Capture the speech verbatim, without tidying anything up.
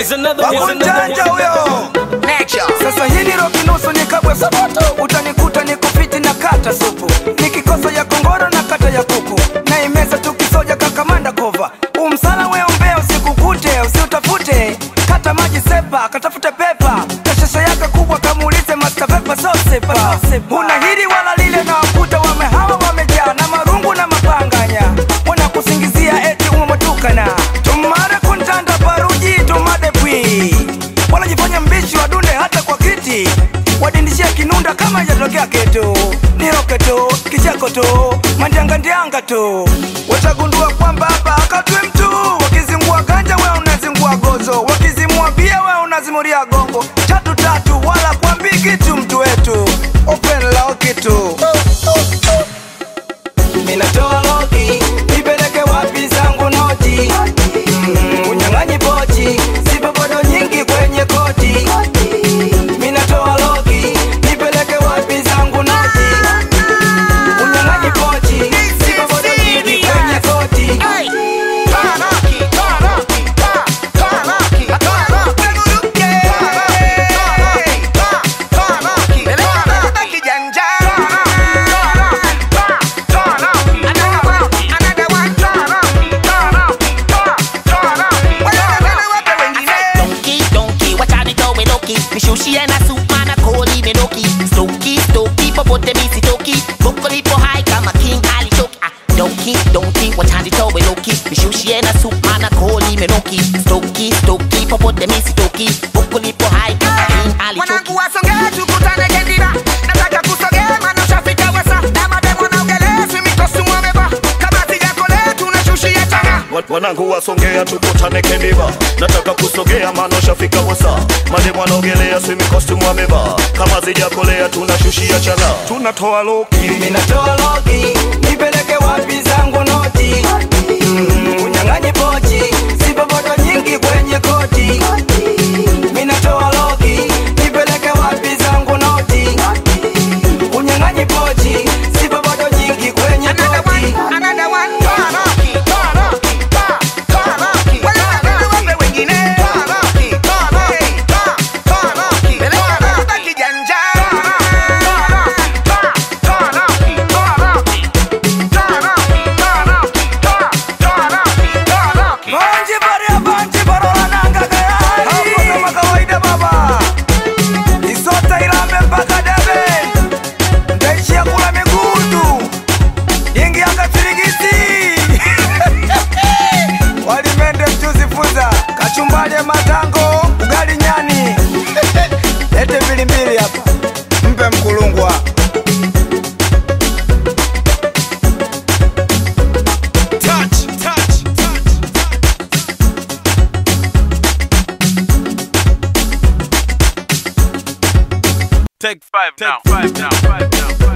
Wakunjanja huyo. Sasa hii ni roki nusu ni kabwe sabato. Utanikuta niko fiti na kata supu. Nikikosa ya kongoro na kata ya kuku. Na imeza tukisoja kakamanda kova. Umsala we umbea usikukute usiutafute. Kata maji sepa katafute pepa. Kashasha yaka kubwa kamuulize master pepa so sepa. Una hili wala lile na wakuta wamehawa wamejaa. Na marungu na mapanganya. Wana kusingizia eti umetukana. Tumara kuntanda paruji tumade pwi. Wala jifanya mbishi wadunde hata kwa kiti. Wadindishia kinunda kama jatokea keto. Niroke to, kichako to, manjanga ndianga to. Watagundua kwamba hapa akatwe mtu. Wakizingua ganja we unazingua gozo. Wakizimua bia we unazimuria gongo. Tatu tatu wala kuambi kitu mtu wetu. Open lao kitu. Minatoa logi, nipeleke wapi zangu noti. mm, Unyang'anyi pochi, sipopodo nyingi kwenye koti. Minatoa logi, nipeleke wapi zangu noti. Unyang'anyi pochi, sipopodo nyingi kwenye koti. Mishushi and a soup man a koli me doki. Stoki, stoki, popote misi toki. Bokoli po high kama King Ali choki. Ah, donkey, donkey, watch hand it over loki. Mishushi and a soup man a koli me doki. Stoki, stoki, popote misi toki. Bokoli po high kama King Ali choki. Wanangu wasongea tukutane kendira. Nataka kusogea maana ushafika wasa. Na mademo na ugelea simitosu mwameba. Kama sijako lea tunashushia changa. Wanangu wasongea tukutane kendiba. Nataka kusogea maana ushafika wasa. Mademu wanaogelea swimming costume wamevaa. Kama zijakolea tunashushia changa. Tunatoa loki, minatoa loki, nipeleke wapi zangu noti. mm, Unyang'anyi pochi, sipopodo nyingi kwenye koti. Minatoa loki, nipeleke wapi zangu noti. Unyang'anyi pochi, sipopodo nyingi kwenye koti. Another one, Taraki, Taraki, Taraki. Wala wala wape wengine. Taraki, Taraki, Taraki. Peleka hata kijanja. Taraki, Taraki, Taraki. Taraki, Taraki, Taraki. Banji baria banji barola nanga gayari. Hapo kama kawaida baba. Isota ilambe mpaka debe. Ndaishi ya kula migudu. Yengi yanga firigisi. Walimende mchuzi fuza. Kachumbali ya matango. Ugali nyani. Lete mbili mbili hapa. Mpe mkulungwa. touch, touch, touch. Take five now, five now, five now, five now.